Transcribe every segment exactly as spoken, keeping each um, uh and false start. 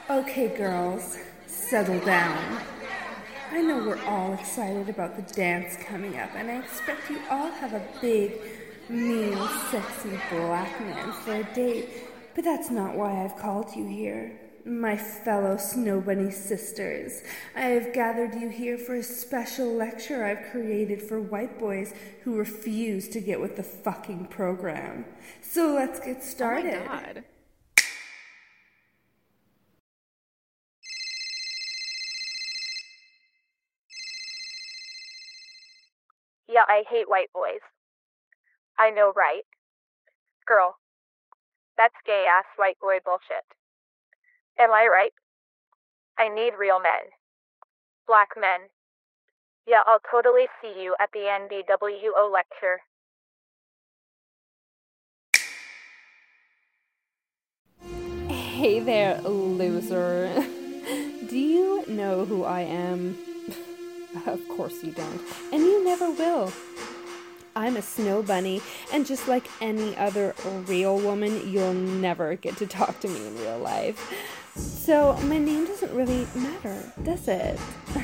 Okay, girls, settle down. I know we're all excited about the dance coming up, and I expect you all have a big, mean, sexy black man for a date, but that's not why I've called you here. My fellow Snow Bunny sisters, I have gathered you here for a special lecture I've created for white boys who refuse to get with the fucking program. So let's get started. Oh my God. Yeah, I hate white boys. I know, right? Girl, that's gay-ass white boy bullshit. Am I right? I need real men. Black men. Yeah, I'll totally see you at the N B W O lecture. Hey there, loser. Do you know who I am? Of course you don't. And you never will. I'm a snow bunny, and just like any other real woman, you'll never get to talk to me in real life. So my name doesn't really matter, does it?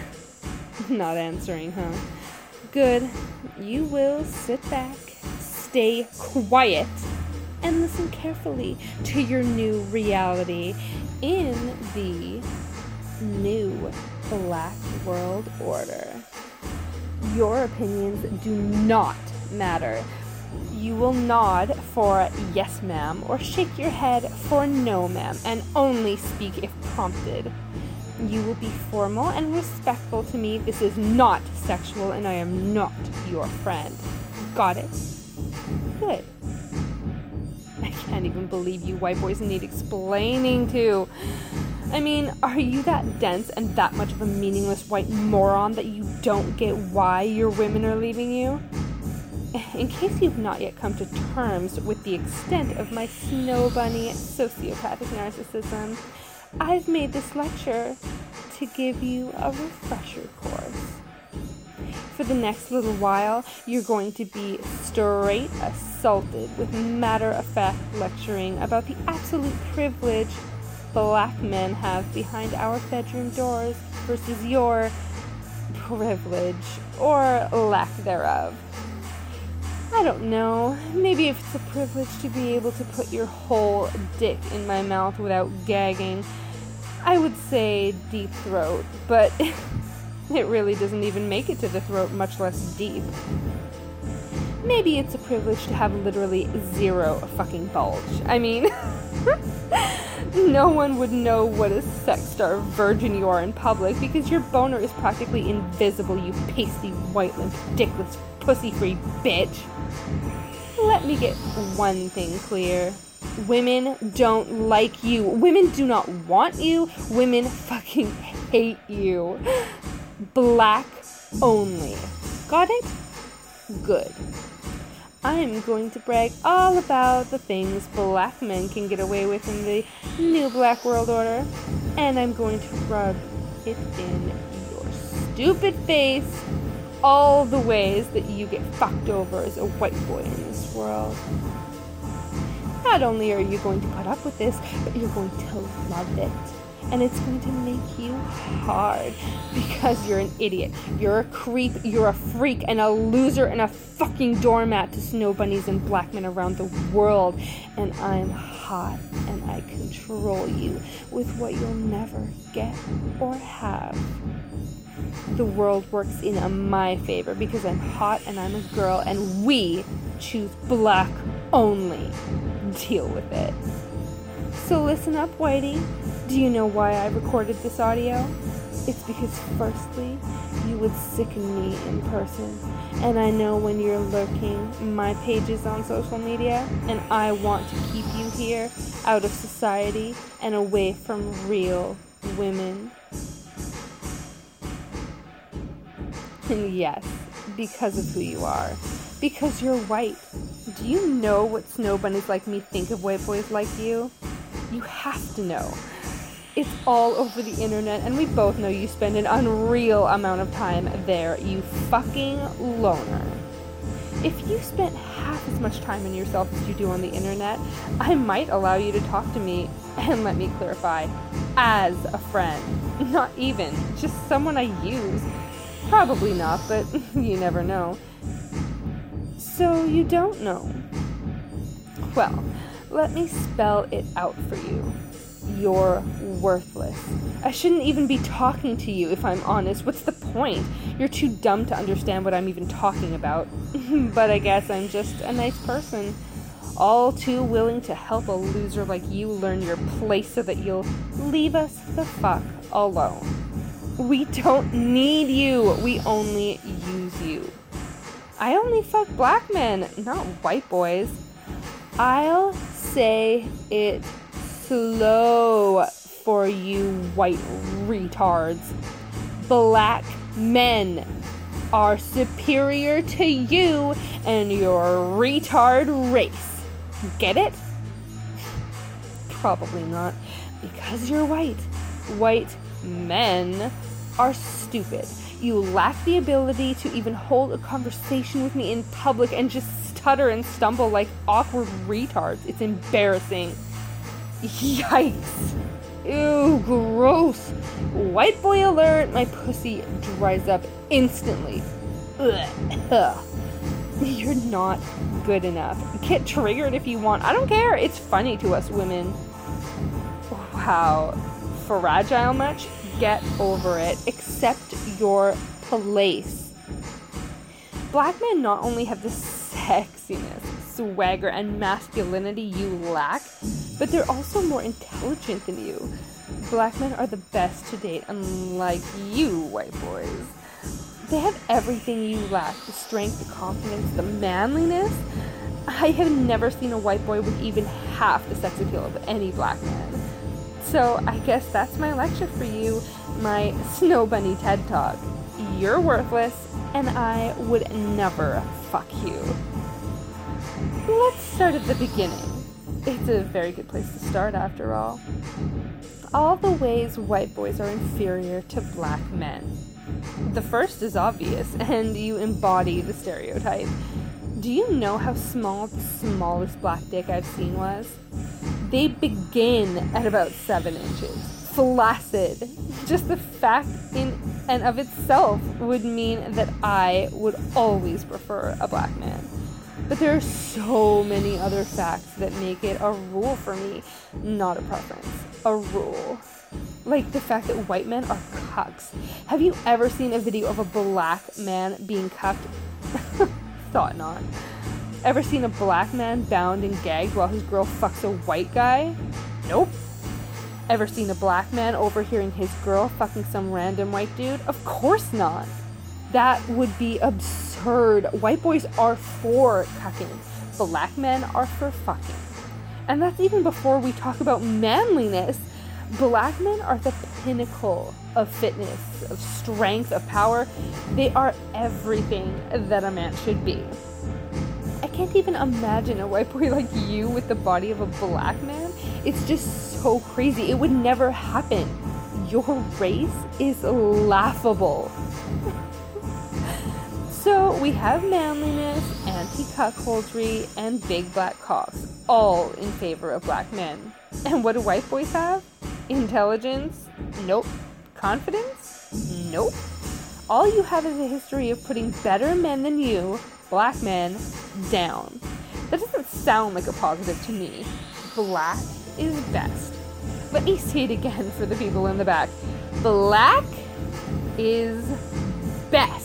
Not answering, huh? Good. You will sit back, stay quiet, and listen carefully to your new reality in the new Black World Order. Your opinions do not matter. You will nod for yes ma'am or shake your head for no ma'am and only speak if prompted. You will be formal and respectful to me. This is not sexual and I am not your friend. Got it? Good. I can't even believe you white boys need explaining to. I mean, are you that dense and that much of a meaningless white moron that you don't get why your women are leaving you? In case you've not yet come to terms with the extent of my snow bunny sociopathic narcissism, I've made this lecture to give you a refresher course. For the next little while, you're going to be straight assaulted with matter-of-fact lecturing about the absolute privilege black men have behind our bedroom doors versus your privilege, or lack thereof. I don't know, maybe if it's a privilege to be able to put your whole dick in my mouth without gagging, I would say deep throat, but it really doesn't even make it to the throat, much less deep. Maybe it's a privilege to have literally zero fucking bulge. I mean, no one would know what a sex-starved virgin you are in public because your boner is practically invisible, you pasty, white-lipped, dickless, pussy-free bitch. Let me get one thing clear. Women don't like you. Women do not want you. Women fucking hate you. Black only. Got it? Good. I'm going to brag all about the things black men can get away with in the new Black World Order, and I'm going to rub it in your stupid face all the ways that you get fucked over as a white boy in this world. Not only are you going to put up with this, but you're going to love it. And it's going to make you hard because you're an idiot. You're a creep, you're a freak, and a loser, and a fucking doormat to snow bunnies and black men around the world. And I'm hot, and I control you with what you'll never get or have. The world works in my favor because I'm hot and I'm a girl, and we choose black only. Deal with it. So listen up, Whitey. Do you know why I recorded this audio? It's because firstly, you would sicken me in person. And I know when you're lurking my pages on social media, and I want to keep you here, out of society, and away from real women. And yes, because of who you are. Because you're white. Do you know what snow bunnies like me think of white boys like you? You have to know. It's all over the internet, and we both know you spend an unreal amount of time there, you fucking loner. If you spent half as much time on yourself as you do on the internet, I might allow you to talk to me. And let me clarify, as a friend. Not even, just someone I use. Probably not, but you never know. So you don't know. Well, let me spell it out for you. You're worthless. I shouldn't even be talking to you, if I'm honest. What's the point? You're too dumb to understand what I'm even talking about. But I guess I'm just a nice person. All too willing to help a loser like you learn your place so that you'll leave us the fuck alone. We don't need you. We only use you. I only fuck black men, not white boys. I'll say it slow for you white retards. Black men are superior to you and your retard race. Get it? Probably not, because you're white. White men are stupid. You lack the ability to even hold a conversation with me in public and just stutter and stumble like awkward retards. It's embarrassing. Yikes. Ew, gross. White boy alert. My pussy dries up instantly. Ugh. You're not good enough. Get triggered if you want. I don't care. It's funny to us women. Wow. Fragile much? Get over it. Accept your place. Black men not only have the sexiness, swagger, and masculinity you lack, but they're also more intelligent than you. Black men are the best to date, unlike you, white boys. They have everything you lack. The strength, the confidence, the manliness. I have never seen a white boy with even half the sex appeal of any black man. So I guess that's my lecture for you, my Snow Bunny TED Talk. You're worthless, and I would never fuck you. Let's start at the beginning. It's a very good place to start, after all. All the ways white boys are inferior to black men. The first is obvious, and you embody the stereotype. Do you know how small the smallest black dick I've seen was? They begin at about seven inches. Flaccid. Just the fact in and of itself would mean that I would always prefer a black man. But there are so many other facts that make it a rule for me, not a preference. A rule. Like the fact that white men are cucks. Have you ever seen a video of a black man being cucked? Thought not. Ever seen a black man bound and gagged while his girl fucks a white guy? Nope. Ever seen a black man overhearing his girl fucking some random white dude? Of course not. That would be absurd. White boys are for cucking. Black men are for fucking. And that's even before we talk about manliness. Black men are the pinnacle of fitness, of strength, of power. They are everything that a man should be. I can't even imagine a white boy like you with the body of a black man. It's just so crazy. It would never happen. Your race is laughable. So we have manliness, anti-cuckoldry, and big black cocks, all in favor of black men. And what do white boys have? Intelligence? Nope. Confidence? Nope. All you have is a history of putting better men than you, black men, down. That doesn't sound like a positive to me. Black is best. Let me say it again for the people in the back. Black is best.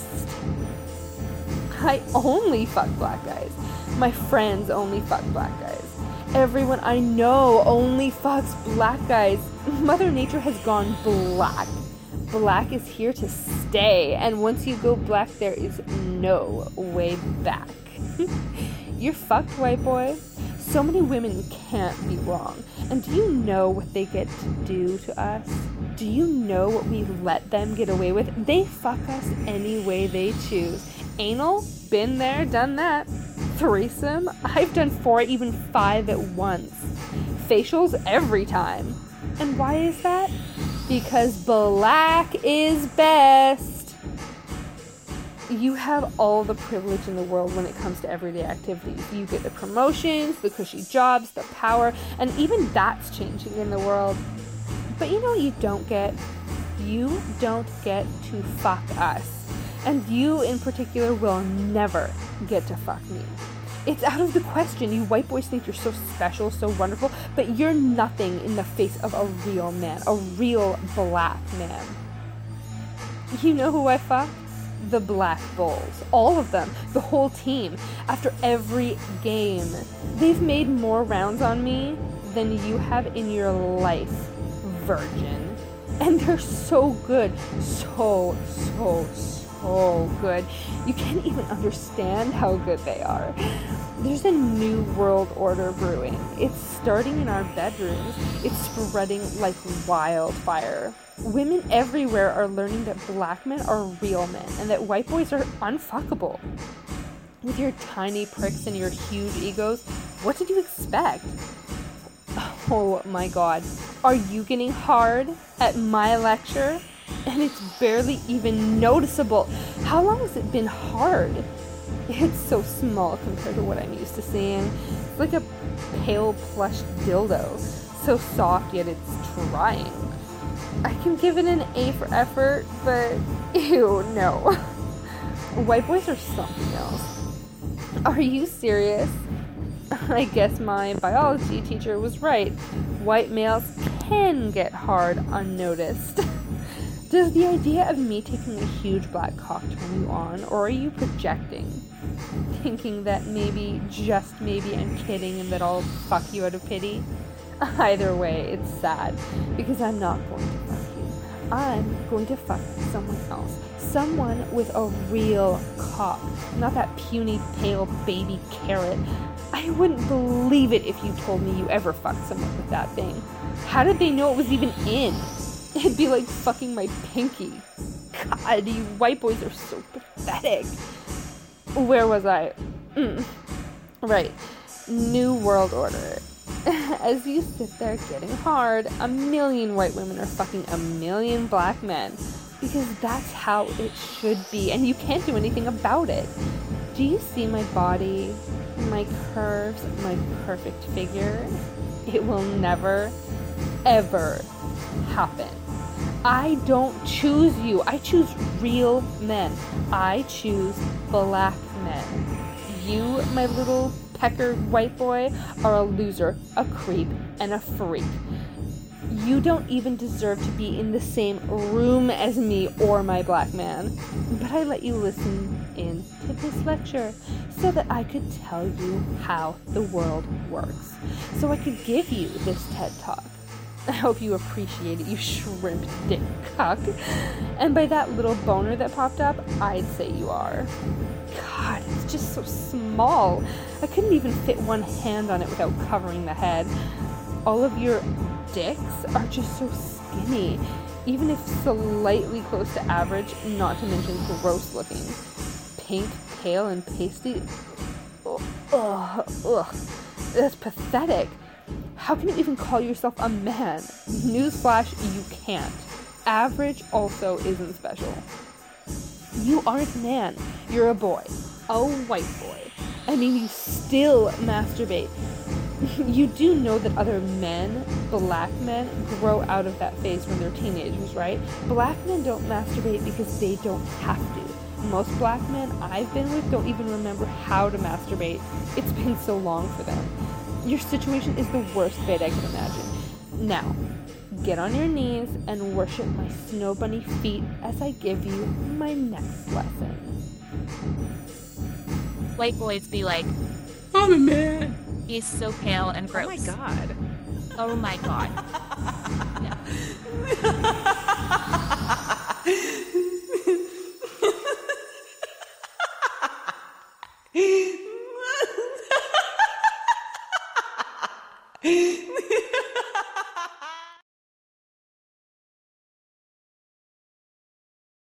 I only fuck black guys. My friends only fuck black guys. Everyone I know only fucks black guys. Mother Nature has gone black. Black is here to stay, and once you go black, there is no way back. You're fucked, white boy. So many women can't be wrong. And do you know what they get to do to us? Do you know what we let them get away with? They fuck us any way they choose. Anal? Been there, done that. Threesome? I've done four, even five at once. Facials? Every time. And why is that? Because black is best. You have all the privilege in the world when it comes to everyday activities. You get the promotions, the cushy jobs, the power, and even that's changing in the world. But you know what you don't get? You don't get to fuck us. And you in particular will never get to fuck me. It's out of the question. You white boys think you're so special, so wonderful, but you're nothing in the face of a real man, a real black man. You know who I fuck? The Black Bulls. All of them. The whole team. After every game. They've made more rounds on me than you have in your life, virgin. And they're so good. So, so, so good. You can't even understand how good they are. There's a new world order brewing. It's starting in our bedrooms. It's spreading like wildfire. Women everywhere are learning that black men are real men and that white boys are unfuckable. With your tiny pricks and your huge egos, what did you expect? Oh my god. Are you getting hard at my lecture? And it's barely even noticeable. How long has it been hard? It's so small compared to what I'm used to seeing. It's like a pale plush dildo. So soft, yet it's trying. I can give it an A for effort, but ew, no. White boys are something else. Are you serious? I guess my biology teacher was right. White males can get hard unnoticed. Does the idea of me taking a huge black cock turn you on, or are you projecting? Thinking that maybe, just maybe, I'm kidding and that I'll fuck you out of pity? Either way, it's sad, because I'm not going to fuck you. I'm going to fuck someone else. Someone with a real cock, not that puny, pale baby carrot. I wouldn't believe it if you told me you ever fucked someone with that thing. How did they know it was even in? It'd be like fucking my pinky. God, you white boys are so pathetic. Where was I? Mm. Right. New world order. As you sit there getting hard, a million white women are fucking a million black men. Because that's how it should be, and you can't do anything about it. Do you see my body, my curves, my perfect figure? It will never, ever happen. I don't choose you. I choose real men. I choose black men. You, my little pecker white boy, are a loser, a creep, and a freak. You don't even deserve to be in the same room as me or my black man. But I let you listen in to this lecture so that I could tell you how the world works. So I could give you this TED Talk. I hope you appreciate it, you shrimp dick cuck. And by that little boner that popped up, I'd say you are. God, it's just so small. I couldn't even fit one hand on it without covering the head. All of your dicks are just so skinny, even if slightly close to average, not to mention gross looking. Pink, pale, and pasty. Ugh, ugh, ugh. That's pathetic. How can you even call yourself a man? Newsflash, you can't. Average also isn't special. You aren't a man. You're a boy. A white boy. I mean, you still masturbate. You do know that other men, black men, grow out of that phase when they're teenagers, right? Black men don't masturbate because they don't have to. Most black men I've been with don't even remember how to masturbate. It's been so long for them. Your situation is the worst fate I can imagine. Now, get on your knees and worship my snow bunny feet as I give you my next lesson. White boys be like, I'm a man. he's so pale and gross. Oh my god. Oh my god. Yeah.